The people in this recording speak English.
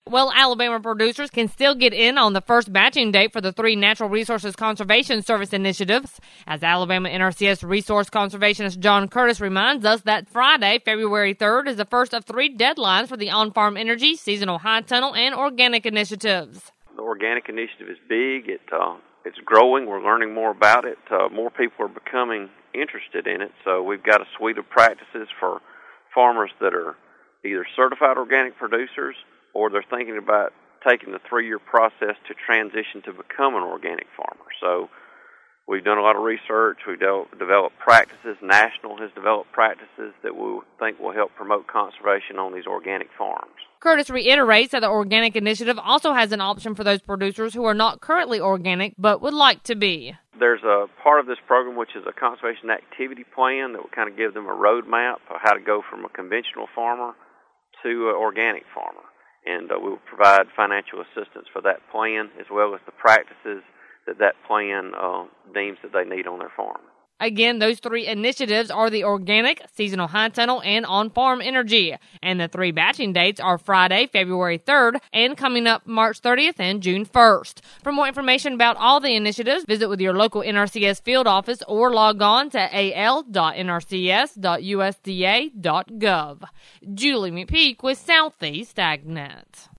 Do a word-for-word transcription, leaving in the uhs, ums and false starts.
Well, Alabama producers can still get in on the first batching date for the three Natural Resources Conservation Service initiatives. As Alabama N R C S resource conservationist John Curtis reminds us that Friday, February third, is the first of three deadlines for the on-farm energy, seasonal high tunnel, and organic initiatives. The organic initiative is big. It, uh, it's growing. We're learning more about it. Uh, more people are becoming interested in it. So we've got a suite of practices for farmers that are either certified organic producers or they're thinking about taking the three-year process to transition to become an organic farmer. So we've done a lot of research. We've de- developed practices. National has developed practices that we think will help promote conservation on these organic farms. Curtis reiterates that the organic initiative also has an option for those producers who are not currently organic but would like to be. There's a part of this program which is a conservation activity plan that will kind of give them a roadmap of how to go from a conventional farmer to an organic farmer. And uh, we will provide financial assistance for that plan as well as the practices that that plan uh, deems that they need on their farm. Again, those three initiatives are the organic, seasonal high tunnel, and on-farm energy. And the three batching dates are Friday, February third, and coming up March thirtieth and June first. For more information about all the initiatives, visit with your local N R C S field office or log on to a l dot n r c s dot u s d a dot gov. Julie McPeak with Southeast AgNet.